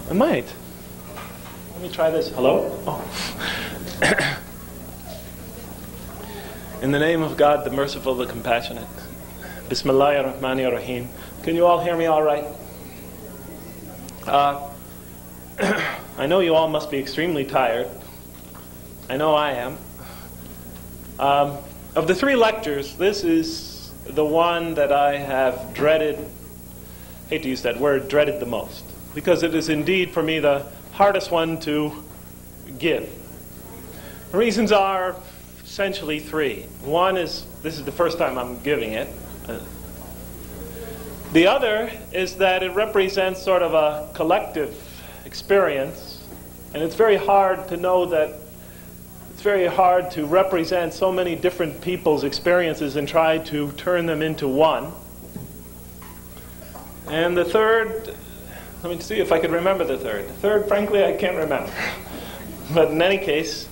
I might. Let me try this. Hello? Oh. In the name of God, the merciful, the compassionate. Bismillahir Rahmanir Rahim. Can you all hear me all right? I know you all must be extremely tired. I know I am. Of the 3 lectures, this is the one that I have dreaded, hate to use that word, dreaded the most. Because it is indeed, for me, the hardest one to give. The reasons are essentially 3. One is, this is the first time I'm giving it. The other is that it represents sort of a collective experience, and it's very hard to know that it's very hard to represent so many different people's experiences and try to turn them into one. And the third, let me see if I could remember the third. The third, frankly, I can't remember. But in any case,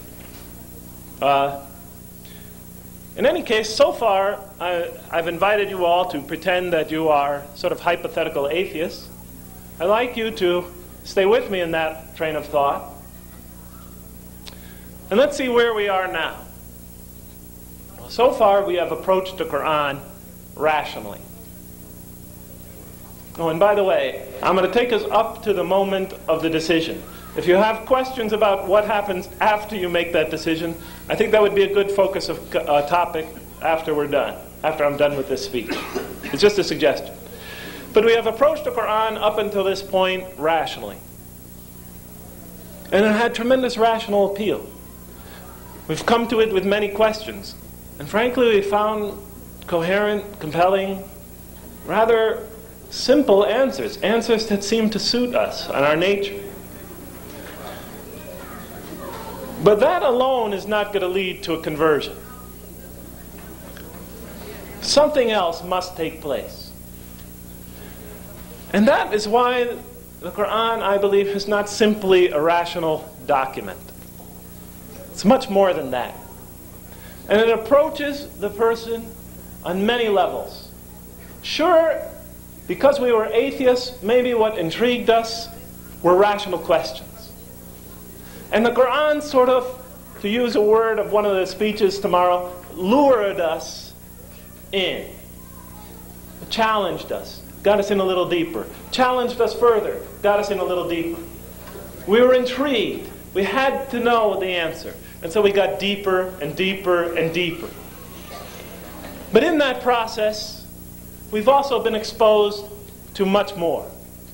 so far, I've invited you all to pretend that you are sort of hypothetical atheists. I'd like you to stay with me in that train of thought. And let's see where we are now. So far, we have approached the Quran rationally. Oh, and by the way, I'm going to take us up to the moment of the decision. If you have questions about what happens after you make that decision, I think that would be a good focus of topic after we're done, after I'm done with this speech. It's just a suggestion. But we have approached the Quran up until this point rationally. And it had tremendous rational appeal. We've come to it with many questions. And frankly, we found coherent, compelling, rather simple answers. Answers that seem to suit us and our nature. But that alone is not going to lead to a conversion. Something else must take place. And that is why the Quran, I believe, is not simply a rational document. It's much more than that. And it approaches the person on many levels. Sure, because we were atheists, maybe what intrigued us were rational questions. And the Quran sort of, to use a word of one of the speeches tomorrow, lured us in. It challenged us, got us in a little deeper. Challenged us further, got us in a little deeper. We were intrigued. We had to know the answer. And so we got deeper and deeper and deeper. But in that process, we've also been exposed to much more.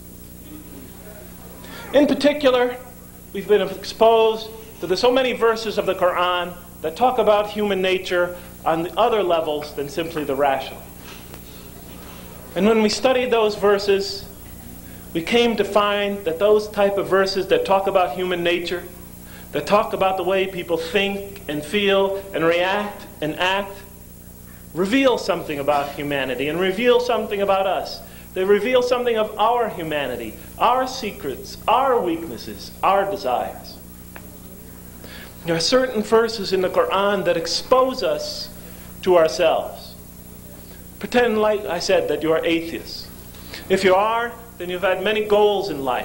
In particular, we've been exposed to so many verses of the Quran that talk about human nature on the other levels than simply the rational. And when we studied those verses, we came to find that those type of verses that talk about human nature, that talk about the way people think and feel and react and act, reveal something about humanity and reveal something about us. They reveal something of our humanity, our secrets, our weaknesses, our desires. There are certain verses in the Quran that expose us to ourselves. Pretend, like I said, that you are atheists. If you are, then you've had many goals in life.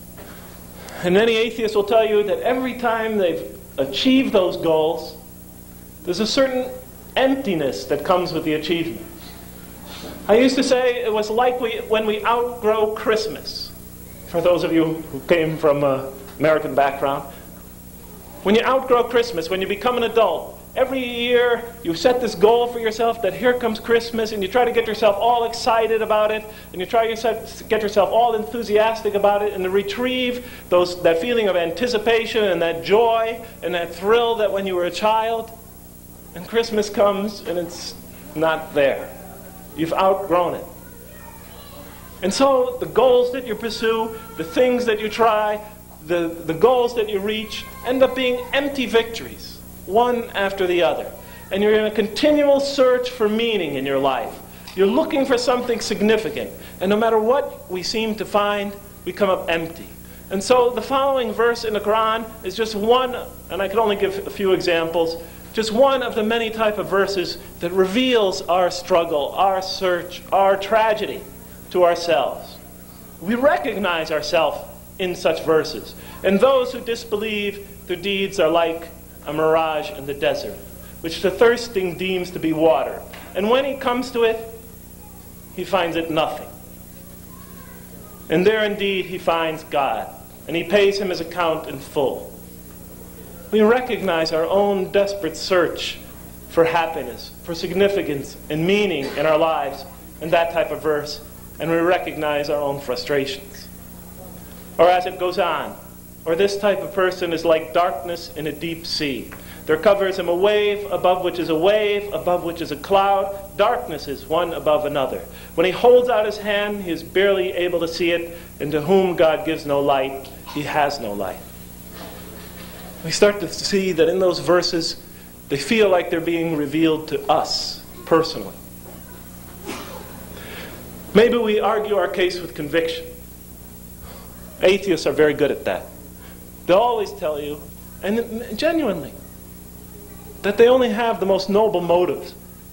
And many atheists will tell you that every time they've achieved those goals, there's a certain emptiness that comes with the achievement. I used to say it was like when we outgrow Christmas. For those of you who came from an American background, when you outgrow Christmas, when you become an adult, every year you set this goal for yourself that here comes Christmas, and you try to get yourself all excited about it, and you try to get yourself all enthusiastic about it, and to retrieve that feeling of anticipation and that joy and that thrill that when you were a child. And Christmas comes and it's not there. You've outgrown it. And so the goals that you pursue, the things that you try, the goals that you reach end up being empty victories, one after the other. And you're in a continual search for meaning in your life. You're looking for something significant. And no matter what we seem to find, we come up empty. And so the following verse in the Quran is just one, and I can only give a few examples, just one of the many type of verses that reveals our struggle, our search, our tragedy to ourselves. We recognize ourselves in such verses. And those who disbelieve, their deeds are like a mirage in the desert, which the thirsting deems to be water. And when he comes to it, he finds it nothing. And there indeed he finds God, and he pays him his account in full. We recognize our own desperate search for happiness, for significance and meaning in our lives in that type of verse, and we recognize our own frustrations. Or as it goes on, or this type of person is like darkness in a deep sea. There covers him a wave, above which is a wave, above which is a cloud. Darkness is one above another. When he holds out his hand, he is barely able to see it, and to whom God gives no light, he has no light. We start to see that in those verses, they feel like they're being revealed to us personally. Maybe we argue our case with conviction. Atheists are very good at that. They'll always tell you, and genuinely, that they only have the most noble motives.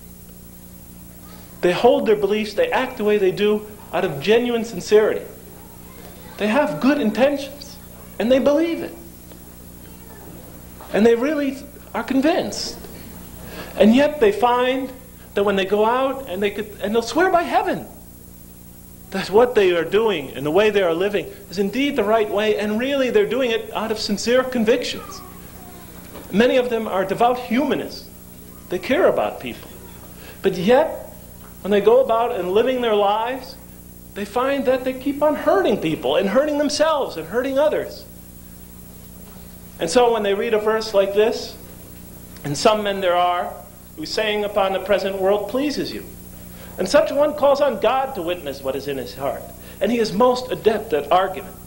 They hold their beliefs, they act the way they do out of genuine sincerity. They have good intentions, and they believe it. And they really are convinced. And yet they find that when they go out and they'll swear by heaven that what they are doing and the way they are living is indeed the right way, and really they're doing it out of sincere convictions. Many of them are devout humanists. They care about people. But yet, when they go about and living their lives, they find that they keep on hurting people and hurting themselves and hurting others. And so when they read a verse like this, and some men there are, whose saying upon the present world pleases you. And such a one calls on God to witness what is in his heart. And he is most adept at argument.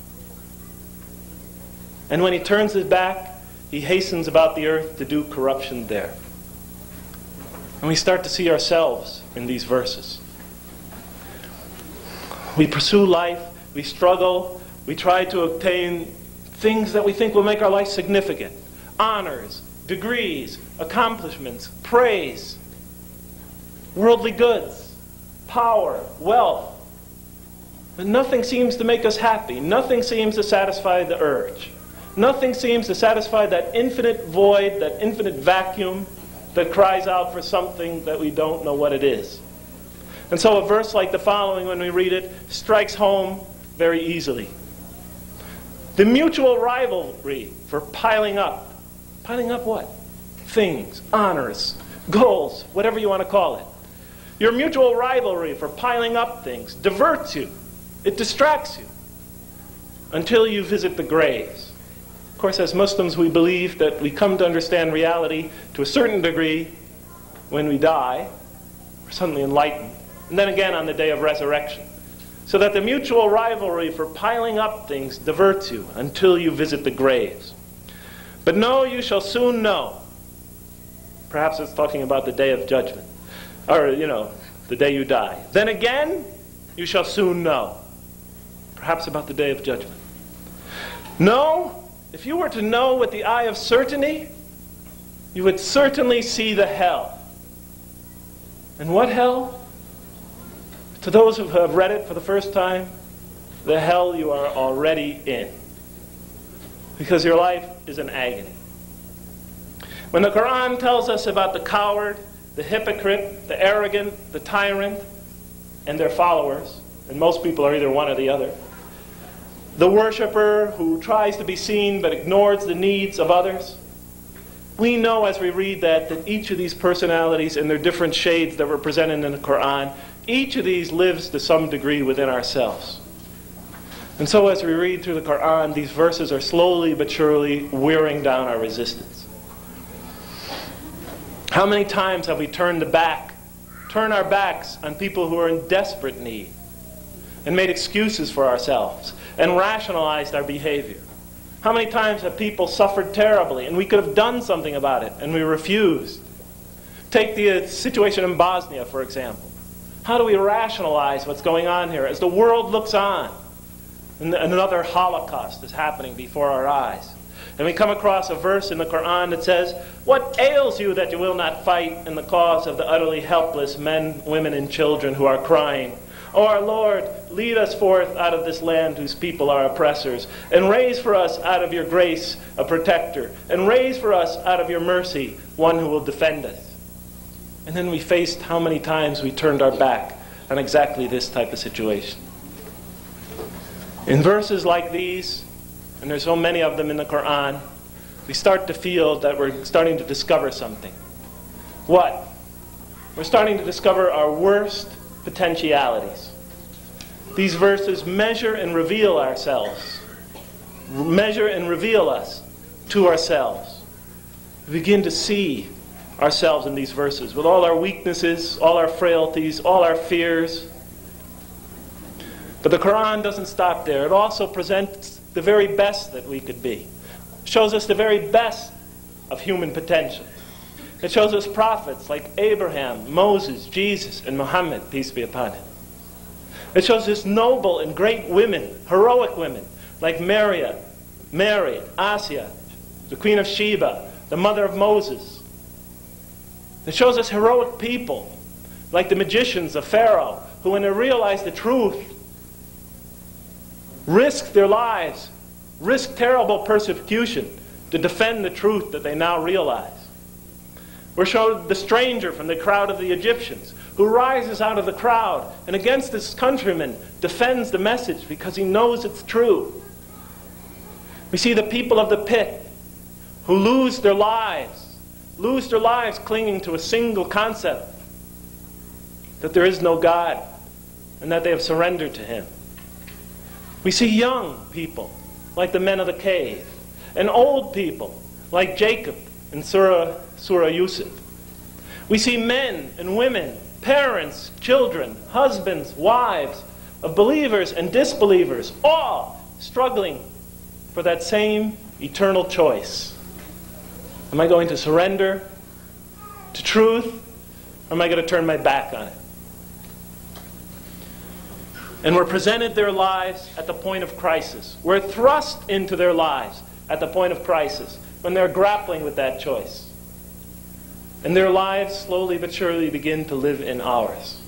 And when he turns his back, he hastens about the earth to do corruption there. And we start to see ourselves in these verses. We pursue life, we struggle, we try to obtain things that we think will make our life significant. Honors, degrees, accomplishments, praise, worldly goods, power, wealth. But nothing seems to make us happy. Nothing seems to satisfy the urge. Nothing seems to satisfy that infinite void, that infinite vacuum that cries out for something that we don't know what it is. And so a verse like the following, when we read it, strikes home very easily. The mutual rivalry for piling up. Piling up what? Things, honors, goals, whatever you want to call it. Your mutual rivalry for piling up things diverts you. It distracts you until you visit the graves. Of course, as Muslims, we believe that we come to understand reality to a certain degree when we die. We're suddenly enlightened. And then again on the day of resurrection. So that the mutual rivalry for piling up things diverts you until you visit the graves. But no, you shall soon know. Perhaps it's talking about the day of judgment. Or, the day you die. Then again, you shall soon know. Perhaps about the day of judgment. No, if you were to know with the eye of certainty, you would certainly see the hell. And what hell? To those who have read it for the first time, the hell you are already in. Because your life is an agony. When the Quran tells us about the coward, the hypocrite, the arrogant, the tyrant, and their followers, and most people are either one or the other, the worshiper who tries to be seen but ignores the needs of others, we know as we read that each of these personalities and their different shades that were presented in the Quran, each of these lives to some degree within ourselves. And so as we read through the Quran, these verses are slowly but surely wearing down our resistance. How many times have we turned our backs on people who are in desperate need and made excuses for ourselves and rationalized our behavior? How many times have people suffered terribly and we could have done something about it and we refused? Take the situation in Bosnia, for example. How do we rationalize what's going on here as the world looks on and another Holocaust is happening before our eyes? And we come across a verse in the Quran that says, "What ails you that you will not fight in the cause of the utterly helpless men, women, and children who are crying? O our Lord, lead us forth out of this land whose people are oppressors, and raise for us out of your grace a protector, and raise for us out of your mercy one who will defend us. And then we faced how many times we turned our back on exactly this type of situation. In verses like these, and there's so many of them in the Quran, we start to feel that we're starting to discover something. What? We're starting to discover our worst potentialities. These verses measure and reveal ourselves. Measure and reveal us to ourselves. We begin to see ourselves in these verses with all our weaknesses, all our frailties, all our fears. But the Quran doesn't stop there. It also presents the very best that we could be. It shows us the very best of human potential. It shows us prophets like Abraham, Moses, Jesus, and Muhammad, peace be upon him. It shows us noble and great women, heroic women, like Mary, Asiya, the Queen of Sheba, the mother of Moses. It shows us heroic people, like the magicians of Pharaoh, who when they realized the truth, risked their lives, risked terrible persecution to defend the truth that they now realize. We're shown the stranger from the crowd of the Egyptians, who rises out of the crowd and against his countrymen defends the message because he knows it's true. We see the people of the pit who lose their lives clinging to a single concept, that there is no God and that they have surrendered to him. We see young people like the men of the cave, and old people like Jacob in Surah Yusuf. We see men and women, parents, children, husbands, wives, of believers and disbelievers, all struggling for that same eternal choice. Am I going to surrender to truth, or am I going to turn my back on it? And we're presented their lives at the point of crisis. We're thrust into their lives at the point of crisis when they're grappling with that choice. And their lives slowly but surely begin to live in ours.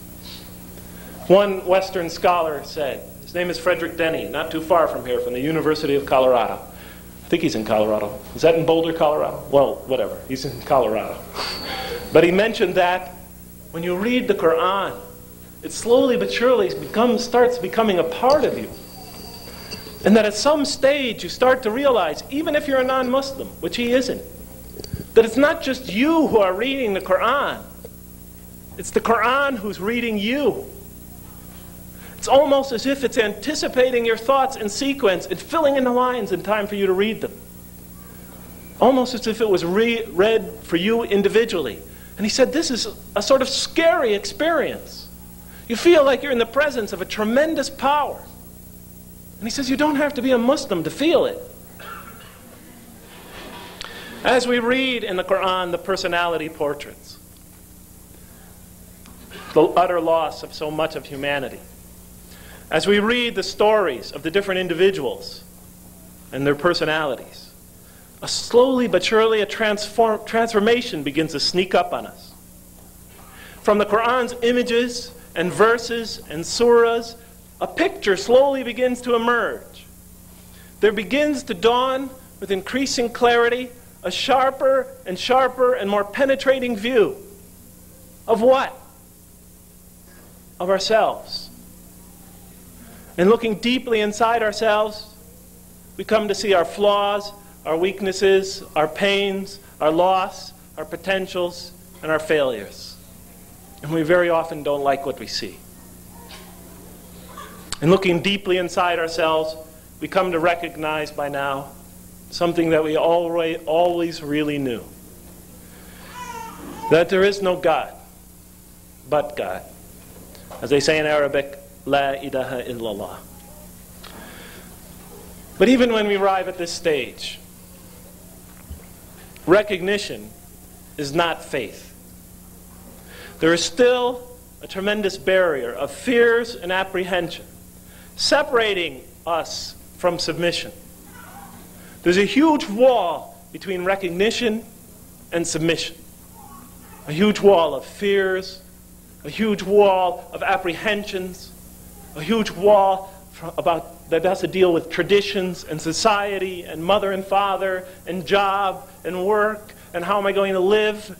One Western scholar said, his name is Frederick Denny, not too far from here, from the University of Colorado. I think he's in Colorado. Is that in Boulder, Colorado? Well, whatever. He's in Colorado. But he mentioned that when you read the Quran, it slowly but surely starts becoming a part of you. And that at some stage you start to realize, even if you're a non-Muslim, which he isn't, that it's not just you who are reading the Quran. It's the Quran who's reading you. It's almost as if it's anticipating your thoughts in sequence and filling in the lines in time for you to read them. Almost as if it was read for you individually. And he said this is a sort of scary experience. You feel like you're in the presence of a tremendous power. And he says you don't have to be a Muslim to feel it. As we read in the Quran the personality portraits, the utter loss of so much of humanity, as we read the stories of the different individuals and their personalities, slowly but surely a transformation begins to sneak up on us. From the Quran's images and verses and surahs, a picture slowly begins to emerge. There begins to dawn with increasing clarity a sharper and more penetrating view of what? Of ourselves. And looking deeply inside ourselves, we come to see our flaws, our weaknesses, our pains, our loss, our potentials, and our failures. And we very often don't like what we see. And looking deeply inside ourselves, we come to recognize by now something that we always really knew. That there is no God but God. As they say in Arabic, La ilaha illallah. But even when we arrive at this stage, recognition is not faith. There is still a tremendous barrier of fears and apprehension separating us from submission. There's a huge wall between recognition and submission. A huge wall of fears a huge wall of apprehensions, a huge wall that has to deal with traditions and society and mother and father and job and work and how am I going to live.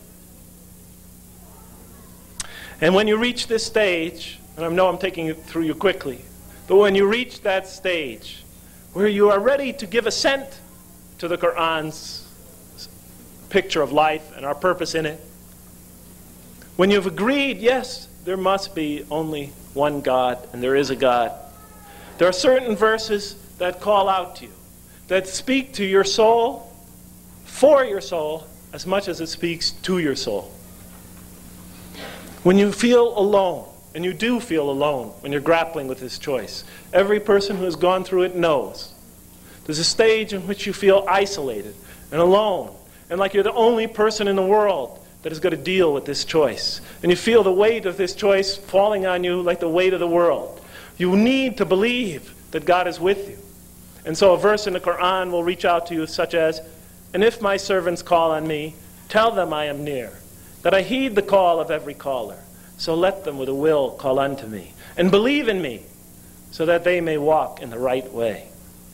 And when you reach this stage, and I know I'm taking it through you quickly, but when you reach that stage where you are ready to give assent to the Quran's picture of life and our purpose in it, when you've agreed, yes, there must be only one God and there is a God, there are certain verses that call out to you, that speak to your soul, for your soul, as much as it speaks to your soul. When you feel alone, and you do feel alone when you're grappling with this choice, every person who has gone through it knows there's a stage in which you feel isolated and alone, and like you're the only person in the world that is going to deal with this choice. And you feel the weight of this choice falling on you like the weight of the world. You need to believe that God is with you. And so a verse in the Quran will reach out to you such as, "And if my servants call on me, tell them I am near, that I heed the call of every caller. So let them with a will call unto me, and believe in me, so that they may walk in the right way."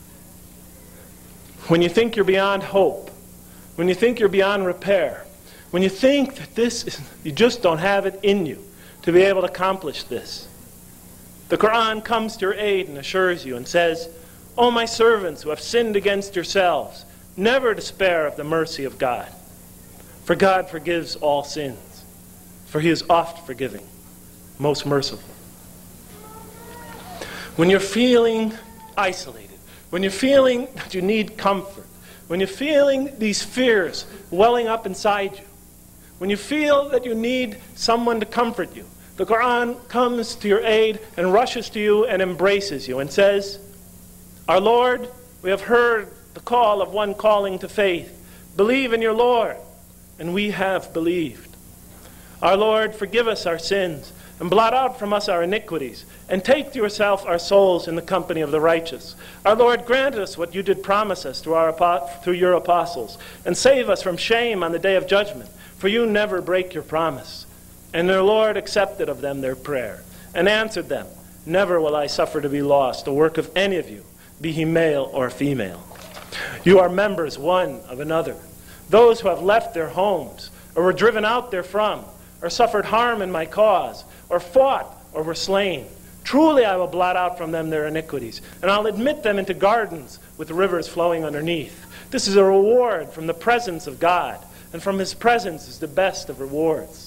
When you think you're beyond hope, when you think you're beyond repair, when you think that you just don't have it in you to be able to accomplish this, the Quran comes to your aid and assures you and says, "O my servants who have sinned against yourselves, never despair of the mercy of God. For God forgives all sins, for He is oft forgiving, most merciful." When you're feeling isolated, when you're feeling that you need comfort, when you're feeling these fears welling up inside you, when you feel that you need someone to comfort you, the Quran comes to your aid and rushes to you and embraces you and says, "Our Lord, we have heard the call of one calling to faith. Believe in your Lord." And we have believed. "Our Lord, forgive us our sins, and blot out from us our iniquities, and take to yourself our souls in the company of the righteous. Our Lord, grant us what you did promise us through your apostles, and save us from shame on the day of judgment, for you never break your promise." And their Lord accepted of them their prayer, and answered them, "Never will I suffer to be lost the work of any of you, be he male or female. You are members one of another. Those who have left their homes, or were driven out therefrom, or suffered harm in my cause, or fought, or were slain, truly I will blot out from them their iniquities, and I'll admit them into gardens with rivers flowing underneath. This is a reward from the presence of God, and from His presence is the best of rewards."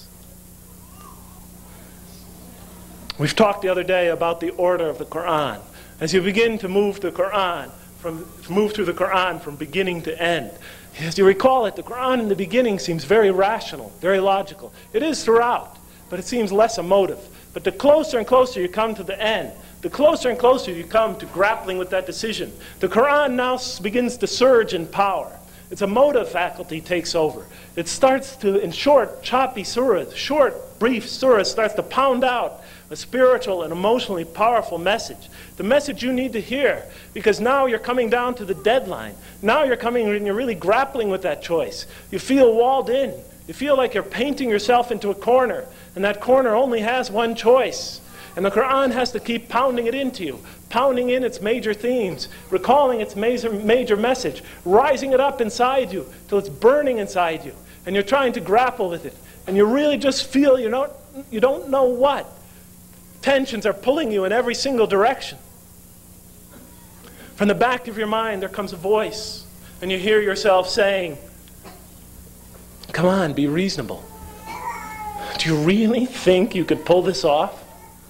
We've talked the other day about the order of the Quran. As you begin to move through the Quran from beginning to end, as you recall it, the Quran in the beginning seems very rational, very logical. It is throughout, but it seems less emotive. But the closer and closer you come to the end, the closer and closer you come to grappling with that decision, the Quran now begins to surge in power. Its emotive faculty takes over. It starts to, in short, choppy surahs, short, brief surahs, starts to pound out a spiritual and emotionally powerful message. The message you need to hear, because now you're coming down to the deadline. Now you're coming and you're really grappling with that choice. You feel walled in. You feel like you're painting yourself into a corner, and that corner only has one choice. And the Quran has to keep pounding it into you, pounding in its major themes, recalling its major message, rising it up inside you till it's burning inside you. And you're trying to grapple with it. And you really just feel you don't know what. Tensions are pulling you in every single direction. From the back of your mind there comes a voice, and you hear yourself saying, "Come on, be reasonable. Do you really think you could pull this off?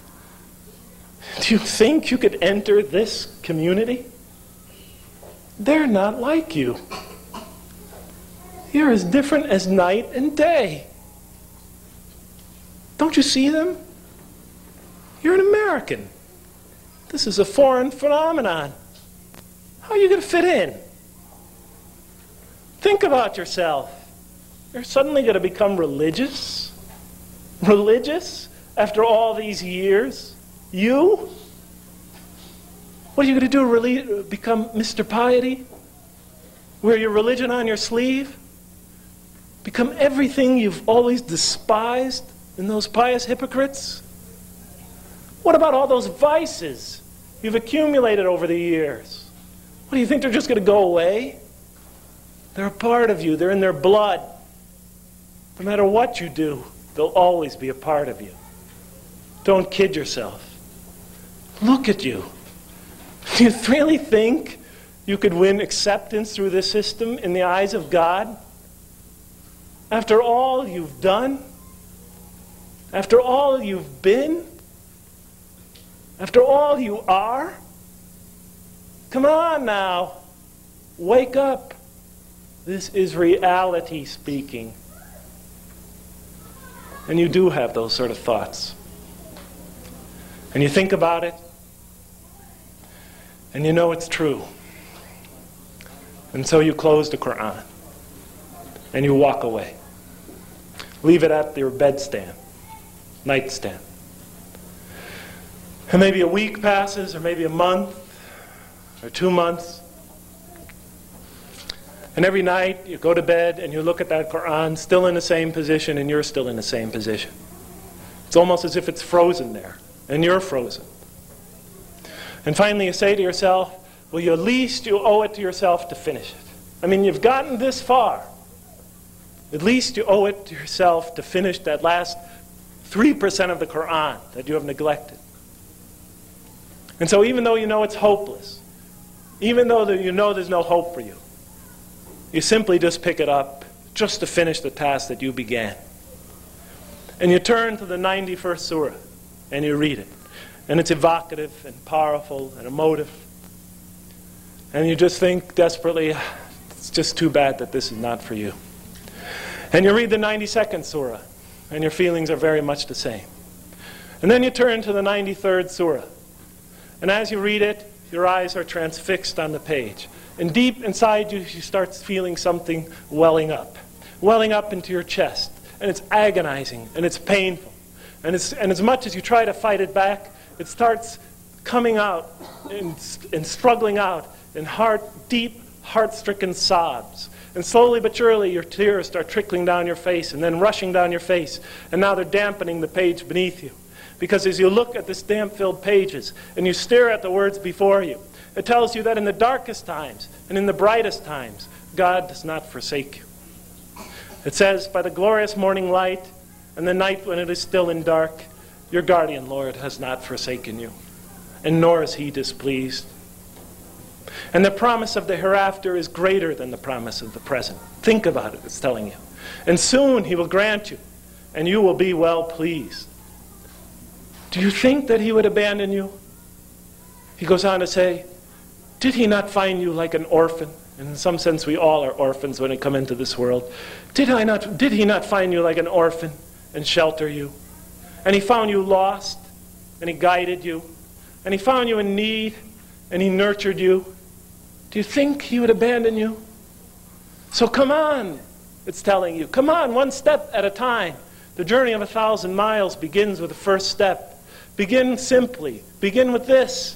Do you think you could enter this community? They're not like you. You're as different as night and day. Don't you see them? You're an American. This is a foreign phenomenon. How are you going to fit in? Think about yourself. You're suddenly going to become religious? Religious after all these years? You? What are you going to do, really become Mr. Piety? Wear your religion on your sleeve? Become everything you've always despised and those pious hypocrites? What about all those vices you've accumulated over the years? What, do you think they're just going to go away? They're a part of you. They're in their blood. No matter what you do, they'll always be a part of you. Don't kid yourself. Look at you. Do you really think you could win acceptance through this system in the eyes of God? After all you've done? After all you've been? After all you are? Come on now. Wake up. This is reality speaking. And you do have those sort of thoughts. And you think about it, and you know it's true. And so you close the Quran, and you walk away. Leave it at your bedstand, nightstand. And maybe a week passes, or maybe a month, or 2 months. And every night you go to bed and you look at that Quran, still in the same position, and you're still in the same position. It's almost as if it's frozen there, and you're frozen. And finally you say to yourself, well, at least you owe it to yourself to finish it. I mean, you've gotten this far. At least you owe it to yourself to finish that last 3% of the Quran that you have neglected. And so even though you know it's hopeless, even though you know there's no hope for you, you simply just pick it up just to finish the task that you began. And you turn to the 91st surah and you read it. And it's evocative and powerful and emotive. And you just think desperately, it's just too bad that this is not for you. And you read the 92nd surah and your feelings are very much the same. And then you turn to the 93rd surah. And as you read it, your eyes are transfixed on the page. And deep inside you, you start feeling something welling up into your chest. And it's agonizing, and it's painful. And as much as you try to fight it back, it starts coming out and struggling out in deep, heart-stricken sobs. And slowly but surely, your tears start trickling down your face and then rushing down your face. And now they're dampening the page beneath you. Because as you look at this damp-filled pages and you stare at the words before you, it tells you that in the darkest times and in the brightest times, God does not forsake you. It says, by the glorious morning light and the night when it is still in dark, your guardian Lord has not forsaken you, and nor is he displeased. And the promise of the hereafter is greater than the promise of the present. Think about it, it's telling you. And soon he will grant you, and you will be well pleased. Do you think that he would abandon you? He goes on to say, did he not find you like an orphan? And in some sense we all are orphans when we come into this world. Did he not find you like an orphan and shelter you? And he found you lost, and he guided you. And he found you in need, and he nurtured you. Do you think he would abandon you? So come on, it's telling you. Come on, one step at a time. The journey of 1,000 miles begins with the first step. Begin simply. Begin with this.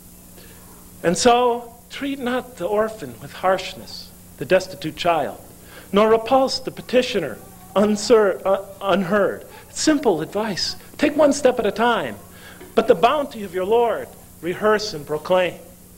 And so, treat not the orphan with harshness, the destitute child, nor repulse the petitioner unheard. Simple advice. Take one step at a time. But the bounty of your Lord, rehearse and proclaim.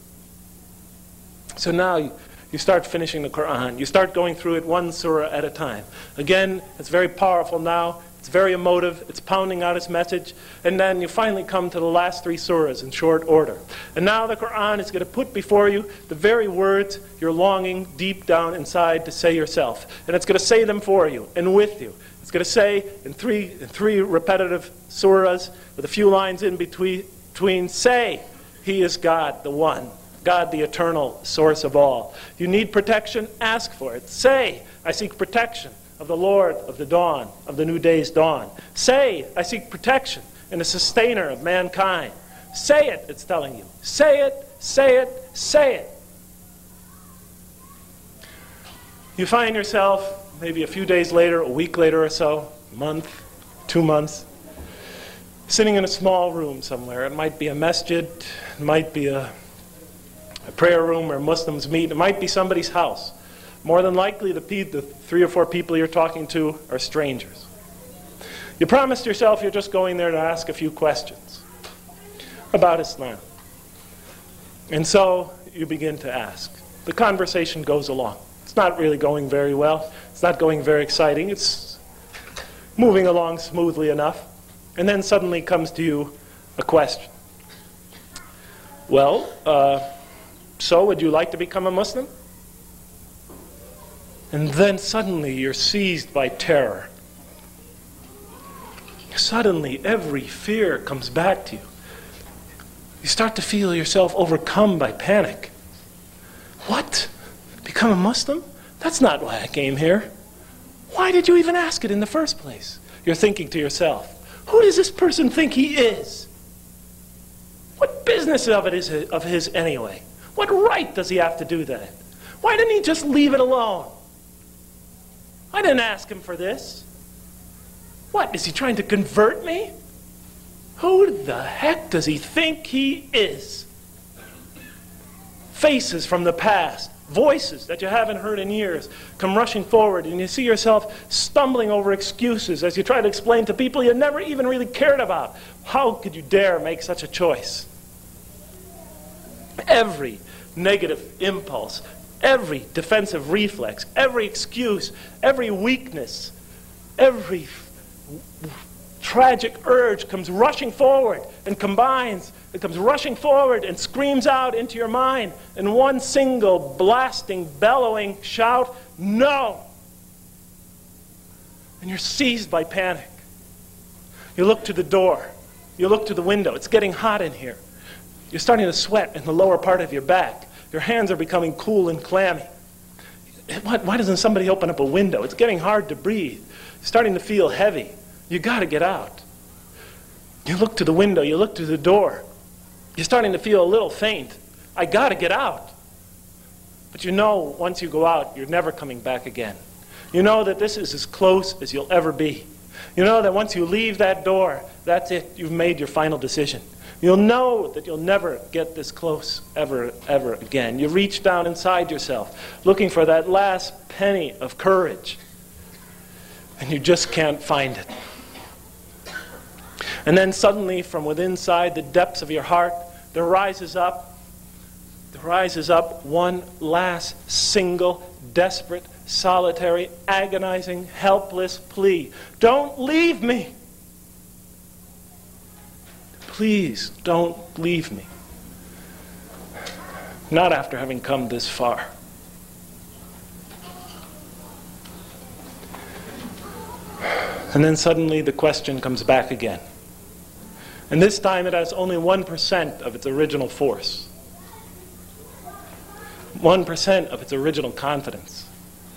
So now you start finishing the Quran. You start going through it one surah at a time. Again, it's very powerful now. It's very emotive. It's pounding out its message. And then you finally come to the last 3 surahs in short order. And now the Quran is going to put before you the very words you're longing deep down inside to say yourself. And it's going to say them for you and with you. It's going to say in three repetitive surahs with a few lines in between, say, He is God, the One, God, the eternal source of all. You need protection? Ask for it. Say, I seek protection of the Lord of the dawn, of the new day's dawn. Say, I seek protection in the sustainer of mankind. Say it, it's telling you. Say it, say it, say it. You find yourself maybe a few days later, a week later or so, a month, 2 months, sitting in a small room somewhere. It might be a masjid, it might be a prayer room where Muslims meet, it might be somebody's house. More than likely, the 3 or 4 people you're talking to are strangers. You promised yourself you're just going there to ask a few questions about Islam. And so you begin to ask. The conversation goes along. It's not really going very well. It's not going very exciting. It's moving along smoothly enough. And then suddenly comes to you a question. Well, so would you like to become a Muslim? And then suddenly you're seized by terror. Suddenly every fear comes back to you. You start to feel yourself overcome by panic. What? Become a Muslim? That's not why I came here. Why did you even ask it in the first place? You're thinking to yourself, who does this person think he is? What business of it is of his anyway? What right does he have to do that? Why didn't he just leave it alone? I didn't ask him for this. What, is he trying to convert me? Who the heck does he think he is? Faces from the past, voices that you haven't heard in years, come rushing forward, and you see yourself stumbling over excuses as you try to explain to people you never even really cared about. How could you dare make such a choice? Every negative impulse, every defensive reflex, every excuse, every weakness, every tragic urge comes rushing forward and combines. It comes rushing forward and screams out into your mind in one single blasting, bellowing shout, no! And you're seized by panic. You look to the door. You look to the window. It's getting hot in here. You're starting to sweat in the lower part of your back. Your hands are becoming cool and clammy. Why doesn't somebody open up a window? It's getting hard to breathe. You're starting to feel heavy. You got to get out. You look to the window. You look to the door. You're starting to feel a little faint. I got to get out. But you know once you go out, you're never coming back again. You know that this is as close as you'll ever be. You know that once you leave that door, that's it. You've made your final decision. You'll know that you'll never get this close ever again. You reach down inside yourself, looking for that last penny of courage, and you just can't find it. And then suddenly, from within inside the depths of your heart, there rises up one last, single, desperate, solitary, agonizing, helpless plea. Don't leave me! Please don't leave me. Not after having come this far. And then suddenly the question comes back again. And this time it has only 1% of its original force. 1% of its original confidence.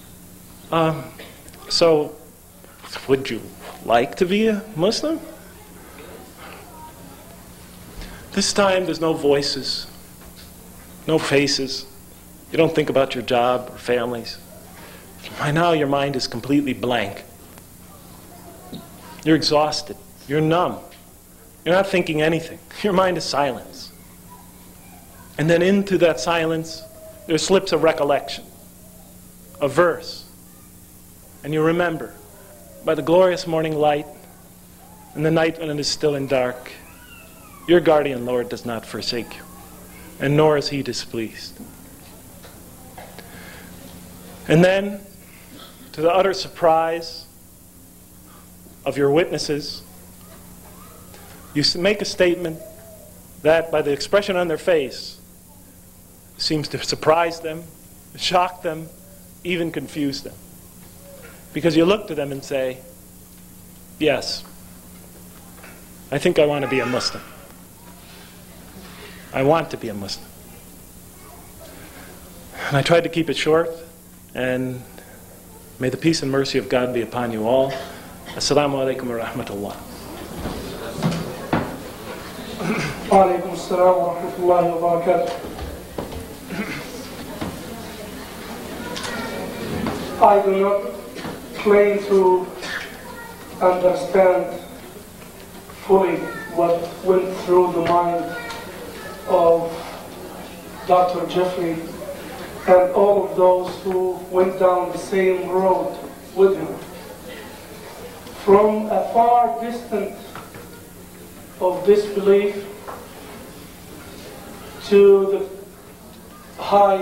So, would you like to be a Muslim? This time there's no voices, no faces. You don't think about your job or families. By now your mind is completely blank. You're exhausted. You're numb. You're not thinking anything. Your mind is silence. And then into that silence, there slips a recollection, a verse. And you remember, by the glorious morning light, and the night when it is still and dark, your guardian Lord does not forsake you, and nor is he displeased. And then, to the utter surprise of your witnesses, you make a statement that, by the expression on their face, seems to surprise them, shock them, even confuse them. Because you look to them and say, yes, I think I want to be a Muslim. I want to be a Muslim. And I tried to keep it short, and may the peace and mercy of God be upon you all. Assalamu alaikum wa rahmatullah. Wa alaikum assalam wa rahmatullahi wa barakatuh. I do not claim to understand fully what went through the mind of Dr. Jeffrey and all of those who went down the same road with him. from a far distance of disbelief to the high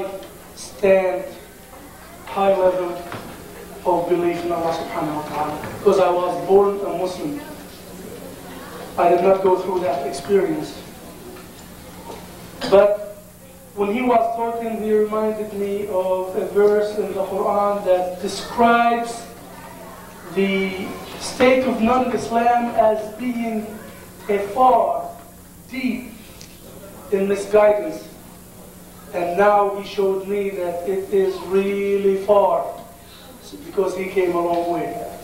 level of belief in Allah subhanahu wa ta'ala. Because I was born a Muslim. I did not go through that experience. But when he was talking, he reminded me of a verse in the Quran that describes the state of non-Islam as being a far, deep in misguidance. And now he showed me that it is really far, because he came a long way.